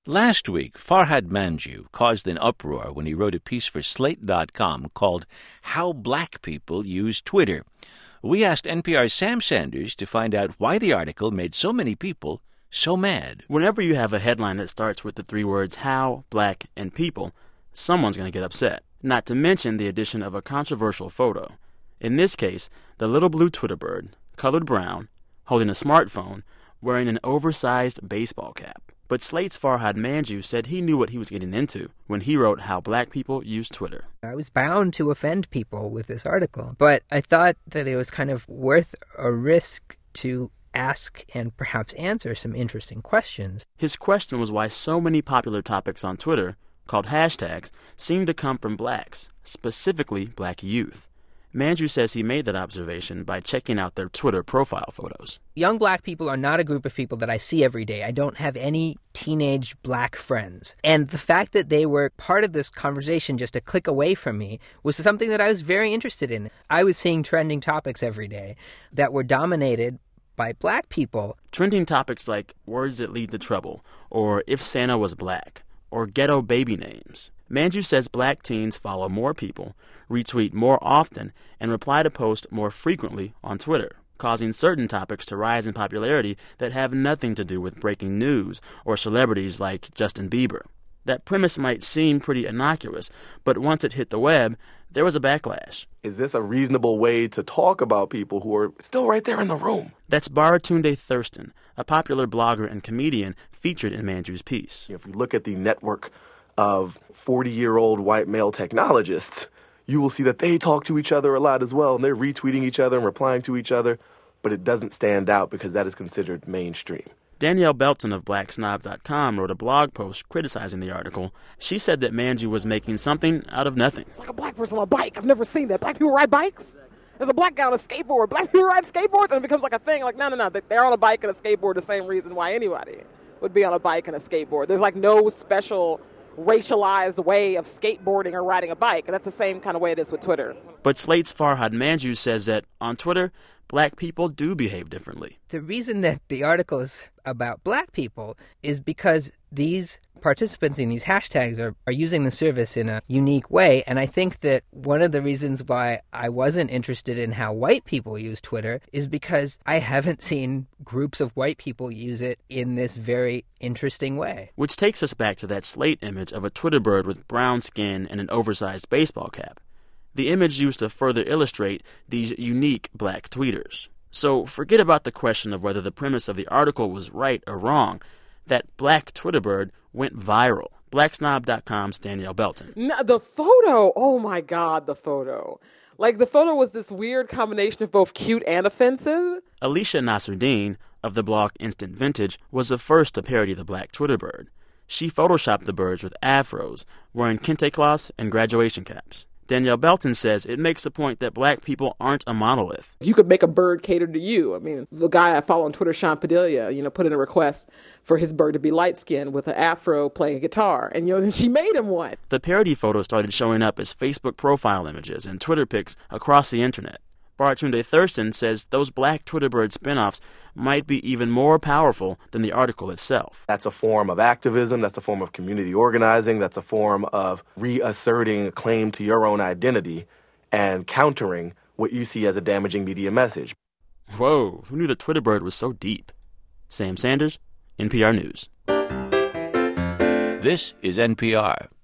Last week, Farhad Manjoo caused an uproar when he wrote a piece for Slate.com called How Black People Use Twitter. We asked NPR's Sam Sanders to find out why the article made so many people so mad. Whenever you have a headline that starts with the three words how, black, and people, someone's going to get upset. Not to mention the addition of a controversial photo. In this case, the little blue Twitter bird, colored brown, holding a smartphone, wearing an oversized baseball cap. But Slate's Farhad Manjoo said he knew what he was getting into when he wrote How Black People Use Twitter. I was bound to offend people with this article, but I thought that it was kind of worth a risk to ask and perhaps answer some interesting questions. His question was why so many popular topics on Twitter, called hashtags, seem to come from blacks, specifically black youth. Manjoo says he made that observation by checking out their Twitter profile photos. Young black people are not a group of people that I see every day. I don't have any teenage black friends. And the fact that they were part of this conversation just a click away from me was something that I was very interested in. I was seeing trending topics every day that were dominated by black people. Trending topics like words that lead to trouble, or if Santa was black, or ghetto baby names. Manjoo says black teens follow more people, retweet more often, and reply to posts more frequently on Twitter, causing certain topics to rise in popularity that have nothing to do with breaking news or celebrities like Justin Bieber. That premise might seem pretty innocuous, but once it hit the web, there was a backlash. Is this a reasonable way to talk about people who are still right there in the room? That's Baratunde Thurston, a popular blogger and comedian featured in Manjoo's piece. If you look at the network of 40-year-old white male technologists, you will see that they talk to each other a lot as well, and they're retweeting each other and replying to each other, but it doesn't stand out because that is considered mainstream. Danielle Belton of BlackSnob.com wrote a blog post criticizing the article. She said that Manjoo was making something out of nothing. It's like a black person on a bike. I've never seen that. Black people ride bikes? There's a black guy on a skateboard. Black people ride skateboards? And it becomes like a thing. Like, no. They're on a bike and a skateboard the same reason why anybody would be on a bike and a skateboard. There's like no special racialized way of skateboarding or riding a bike. And that's the same kind of way it is with Twitter. But Slate's Farhad Manjoo says that on Twitter, black people do behave differently. The reason that the article is about black people is because these participants in these hashtags are using the service in a unique way. And I think that one of the reasons why I wasn't interested in how white people use Twitter is because I haven't seen groups of white people use it in this very interesting way. Which takes us back to that Slate image of a Twitter bird with brown skin and an oversized baseball cap. The image used to further illustrate these unique black tweeters. So forget about the question of whether the premise of the article was right or wrong. That black Twitter bird went viral. BlackSnob.com's Danielle Belton. No, the photo, oh my God, the photo. Like, the photo was this weird combination of both cute and offensive. Alicia Nasruddin of the blog Instant Vintage was the first to parody the black Twitter bird. She photoshopped the birds with afros, wearing kente cloths and graduation caps. Danielle Belton says it makes the point that black people aren't a monolith. You could make a bird cater to you. I mean, the guy I follow on Twitter, Sean Padilla, put in a request for his bird to be light-skinned with an afro playing a guitar. And, she made him one. The parody photos started showing up as Facebook profile images and Twitter pics across the internet. Baratunde Thurston says those black Twitter bird spinoffs might be even more powerful than the article itself. That's a form of activism. That's a form of community organizing. That's a form of reasserting a claim to your own identity and countering what you see as a damaging media message. Whoa, who knew the Twitter bird was so deep? Sam Sanders, NPR News. This is NPR.